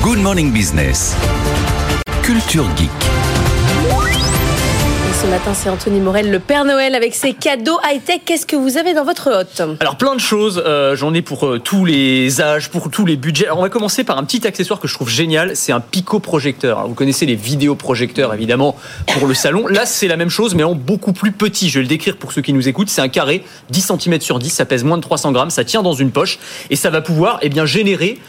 Good Morning Business. Culture Geek. Ce matin, c'est Anthony Morel, le Père Noël, avec ses cadeaux high-tech. Qu'est-ce que vous avez dans votre hotte ? Alors plein de choses, j'en ai pour tous les âges, pour tous les budgets. Alors on va commencer par un petit accessoire que je trouve génial, c'est un picoprojecteur. Alors, vous connaissez les vidéoprojecteurs évidemment pour le salon. Là c'est la même chose mais en beaucoup plus petit. Je vais le décrire pour ceux qui nous écoutent. C'est un carré, 10 cm sur 10, ça pèse moins de 300 grammes, ça tient dans une poche et ça va pouvoir générer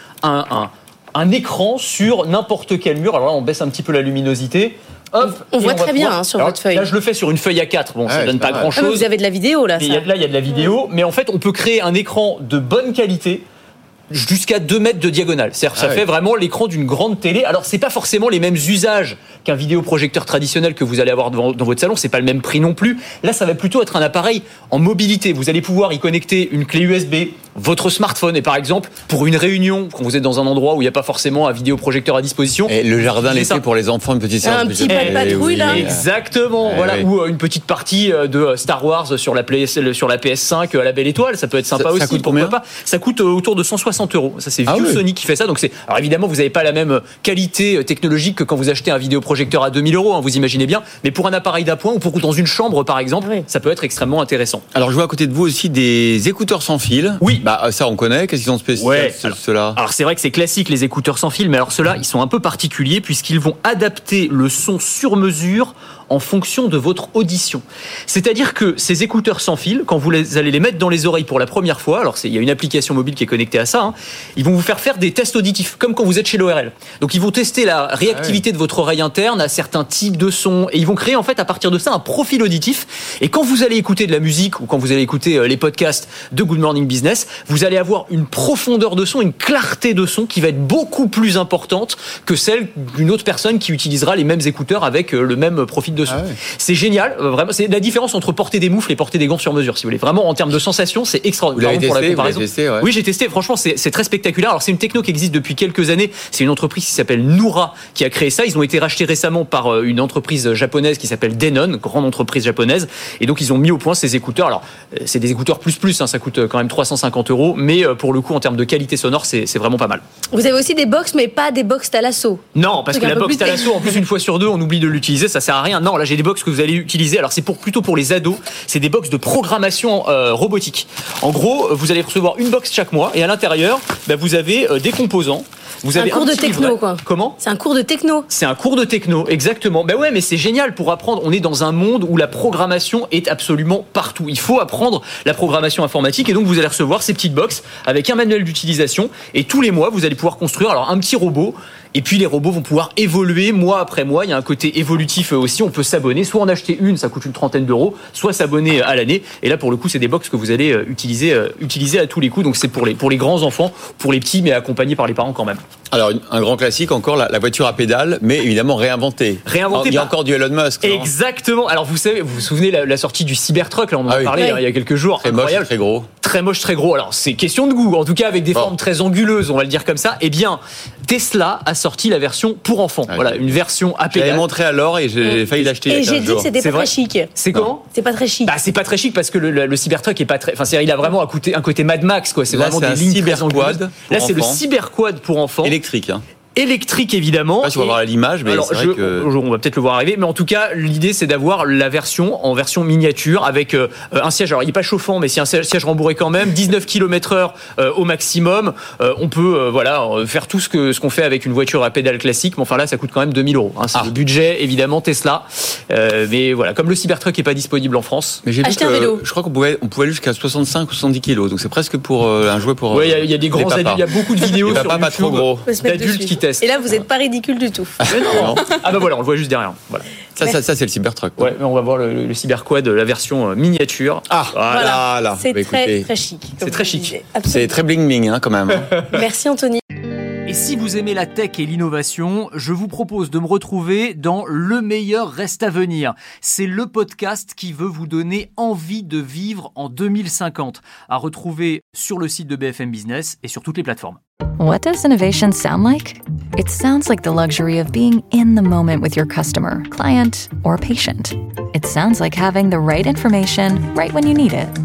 un écran sur n'importe quel mur. Alors là on baisse un petit peu la luminosité. Hop, on voit très bien sur votre feuille. Là, je le fais sur une feuille A4. Bon, ça donne pas grand-chose. Ah, vous avez de la vidéo là. Il y a de la vidéo, mais en fait, on peut créer un écran de bonne qualité jusqu'à 2 mètres de diagonale. C'est-à-dire, ça fait vraiment l'écran d'une grande télé. Alors, c'est pas forcément les mêmes usages qu'un vidéoprojecteur traditionnel que vous allez avoir dans votre salon. C'est pas le même prix non plus. Là, ça va plutôt être un appareil en mobilité. Vous allez pouvoir y connecter une clé USB, votre smartphone, et par exemple, pour une réunion, quand vous êtes dans un endroit où il n'y a pas forcément un vidéoprojecteur à disposition. Et le jardin l'été pour les enfants, une petite séance. Un petit pas de patrouille là. Exactement. Ou une petite partie de Star Wars sur la PS5 à la Belle Étoile. Ça peut être sympa aussi. Ça coûte combien ? Ça coûte autour de 160 €. Ça, c'est ViewSonic qui fait ça. Donc alors évidemment, vous n'avez pas la même qualité technologique que quand vous achetez un vidéoprojecteur à 2000 €, vous imaginez bien. Mais pour un appareil d'appoint ou pour dans une chambre, par exemple, ça peut être extrêmement intéressant. Alors, je vois à côté de vous aussi des écouteurs sans fil. Oui. Ça, on connaît. Qu'est-ce qu'ils ont de spécial, ceux-là ? Alors, c'est vrai que c'est classique, les écouteurs sans fil. Mais alors, ceux-là, ils sont un peu particuliers puisqu'ils vont adapter le son sur mesure en fonction de votre audition. C'est-à-dire que ces écouteurs sans fil, quand vous allez les mettre dans les oreilles pour la première fois, alors il y a une application mobile qui est connectée à ça, ils vont vous faire des tests auditifs, comme quand vous êtes chez l'ORL. Donc ils vont tester la réactivité de votre oreille interne à certains types de sons, et ils vont créer en fait à partir de ça un profil auditif. Et quand vous allez écouter de la musique, ou quand vous allez écouter les podcasts de Good Morning Business, vous allez avoir une profondeur de son, une clarté de son qui va être beaucoup plus importante que celle d'une autre personne qui utilisera les mêmes écouteurs avec le même profil de son. C'est génial, vraiment. C'est la différence entre porter des moufles et porter des gants sur mesure, si vous voulez. Vraiment, en termes de sensation, c'est extraordinaire. Vous l'avez testé, Oui, j'ai testé. Franchement, c'est très spectaculaire. Alors, c'est une techno qui existe depuis quelques années. C'est une entreprise qui s'appelle Nura qui a créé ça. Ils ont été rachetés récemment par une entreprise japonaise qui s'appelle Denon, grande entreprise japonaise. Et donc, ils ont mis au point ces écouteurs. Alors, c'est des écouteurs plus, ça coûte quand même 350 €. Mais pour le coup, en termes de qualité sonore, c'est vraiment pas mal. Vous avez aussi des box, mais pas des box Thalasso. Non, parce que la box Thalasso, en plus, une fois sur deux, on oublie de l'utiliser. Ça sert à rien. Non, là, j'ai des box que vous allez utiliser. Alors, c'est plutôt pour les ados. C'est des box de programmation robotique. En gros, vous allez recevoir une box chaque mois et à l'intérieur, vous avez des composants. Vous avez un cours de techno, quoi. Comment ? C'est un cours de techno. C'est un cours de techno, exactement. Mais c'est génial pour apprendre. On est dans un monde où la programmation est absolument partout. Il faut apprendre la programmation informatique et donc vous allez recevoir ces petites box avec un manuel d'utilisation et tous les mois, vous allez pouvoir construire un petit robot. Et puis les robots vont pouvoir évoluer mois après mois. Il y a un côté évolutif aussi. On peut s'abonner, soit en acheter une, ça coûte une trentaine €, soit s'abonner à l'année. Et là, pour le coup, c'est des box que vous allez utiliser à tous les coups. Donc c'est pour les grands enfants, pour les petits, mais accompagnés par les parents quand même. Alors un grand classique encore, la voiture à pédales, mais évidemment réinventée. Il y a encore du Elon Musk. Exactement. Alors vous vous souvenez la sortie du Cybertruck, là on en a parlé il y a quelques jours. Très moche, très gros. Très moche, très gros. Alors c'est question de goût, en tout cas avec des formes très anguleuses, on va le dire comme ça. Eh bien, Tesla a sorti la version pour enfants. Voilà, une version à pédales. Je l'ai montré alors et j'ai failli l'acheter. Et j'ai dit que c'était pas très chic. C'est comment ? C'est pas très chic. C'est pas très chic parce que le Cybertruck est pas très. Enfin, il a vraiment un côté Mad Max, quoi. C'est vraiment des lignes très anguleuses. Là, c'est le Cyberquad pour enfants. Électrique évidemment. Je sais pas si on va voir l'image, mais c'est vrai que on va peut-être le voir arriver. Mais en tout cas, l'idée c'est d'avoir la version en version miniature avec un siège. Alors il est pas chauffant, mais c'est un siège rembourré quand même. 19 km/h au maximum. On peut faire tout ce qu'on fait avec une voiture à pédales classique. Mais enfin là, ça coûte quand même 2000 €. C'est le budget évidemment Tesla. Mais voilà, comme le Cybertruck est pas disponible en France. Mais j'ai vu que je crois qu'on pouvait aller jusqu'à 65 ou 70 kg. Donc c'est presque pour un jouet pour. Oui, il y a des grands adultes. Il y a beaucoup de vidéos sur YouTube pas trop gros d'adultes qui testent. Et là, vous n'êtes pas ridicule du tout. Non. Voilà, on le voit juste derrière. Voilà. Ça c'est le Cybertruck. Ouais, mais on va voir le Cyberquad, la version miniature. Voilà. C'est très chic. C'est très chic. C'est très bling bling quand même. Merci Anthony. Et si vous aimez la tech et l'innovation, je vous propose de me retrouver dans Le meilleur reste à venir. C'est le podcast qui veut vous donner envie de vivre en 2050. À retrouver sur le site de BFM Business et sur toutes les plateformes. What does innovation sound like? It sounds like the luxury of being in the moment with your customer, client, or patient. It sounds like having the right information right when you need it.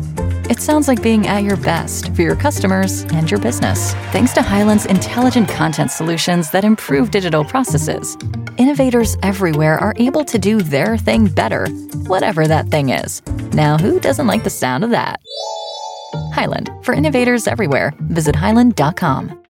It sounds like being at your best for your customers and your business. Thanks to Hyland's intelligent content solutions that improve digital processes, innovators everywhere are able to do their thing better, whatever that thing is. Now, who doesn't like the sound of that? Hyland, for innovators everywhere. Visit hyland.com.